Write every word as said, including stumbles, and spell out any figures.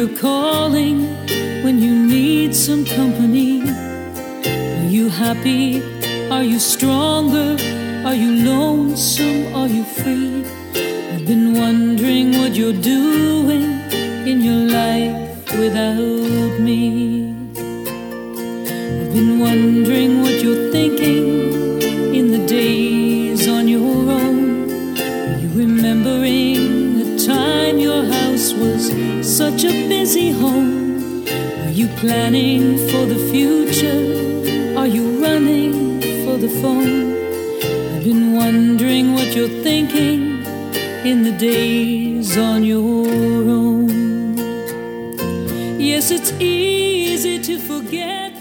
you're calling when you need some company. Are you happy? Are you stronger? Are you lonesome? Are you free? I've been wondering what you're doing in your life without me. I've been wondering what you're thinking in the days on your own. Are you remembering the time your house was such a busy home? Are you planning for the future? Are you running for the phone? I've been wondering what you're thinking in the days on your own. Yes, it's easy to forget